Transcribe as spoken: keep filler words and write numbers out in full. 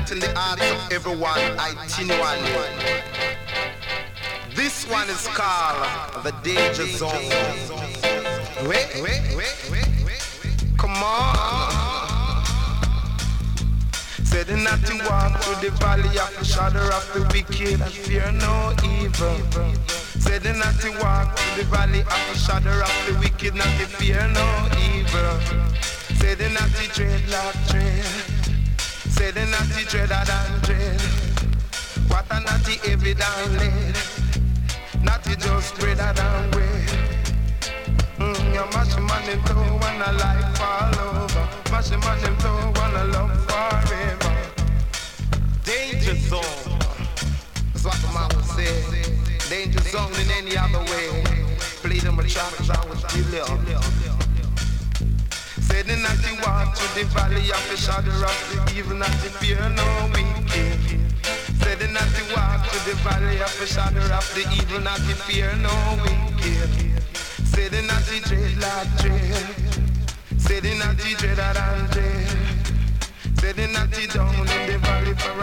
resonate in the hearts of everyone, continually. This one is called the Danger Zone. Wait, wait, wait, wait, wait. Come on. Said not to walk through the valley of the shadow of the wicked and fear no evil. Said not to walk through the valley of the shadow of the wicked, not to fear no evil. Said not to dread like dread. Said not to dread than dread. What a not to heavy down lead. Not to just bread than bread. Mm, you mash him on him too when a life fall over. Mash him on him too when a love forever. Danger zone. That's what the man would say. Danger zone in any other way. Play them a track as I was still. Said not to walk through the valley of the shadow of the evil, not to fear no wicked. Said not to walk through the valley of the shadow of the evil, not to fear no wicked. Said not to dread like dread. Said not to dread than dread. Said not to down in the valley for